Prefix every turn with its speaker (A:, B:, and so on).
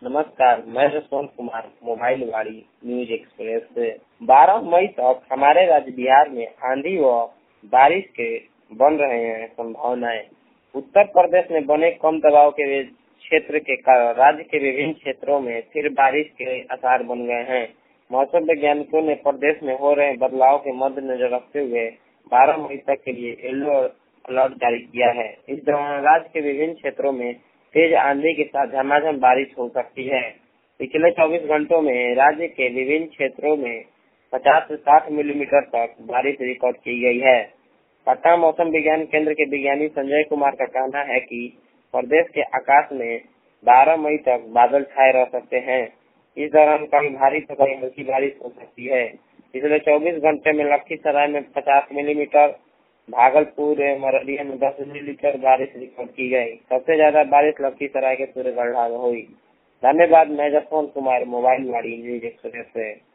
A: नमस्कार, मैं जसवंत कुमार, मोबाइल वाड़ी न्यूज एक्सप्रेस से। 12 मई तक हमारे राज्य बिहार में आंधी व बारिश के बन रहे हैं संभावनाएं। उत्तर प्रदेश में बने कम दबाव के क्षेत्र के कारण राज्य के विभिन्न क्षेत्रों में फिर बारिश के आसार बन गए हैं। मौसम वैज्ञानिकों ने प्रदेश में हो रहे बदलाव के मद्देनजर रखते हुए 12 मई तक के लिए येलो अलर्ट जारी किया है। इस दौरान राज्य के विभिन्न क्षेत्रों में तेज आंधी के साथ झमाझम बारिश हो सकती है। पिछले 24 घंटों में राज्य के विभिन्न क्षेत्रों में 50 से 60 मिलीमीटर तक बारिश रिकॉर्ड की गई है। पटना मौसम विज्ञान केंद्र के विज्ञानी संजय कुमार का कहना है कि प्रदेश के आकाश में 12 मई तक बादल छाए रह सकते हैं। इस दौरान कहीं भारी तो कहीं हल्की बारिश हो सकती है। पिछले 24 घंटे में लखीसराय में 50 मिलीमीटर, भागलपुर मरडिया में 10 मिलीमीटर बारिश रिकॉर्ड की गई। सबसे ज्यादा बारिश लखीसराय के सूर्यगढ़ में हुई। धन्यवाद। मैं जसवंत कुमार, मोबाइल वाड़ी न्यूज एक्सप्रेस से।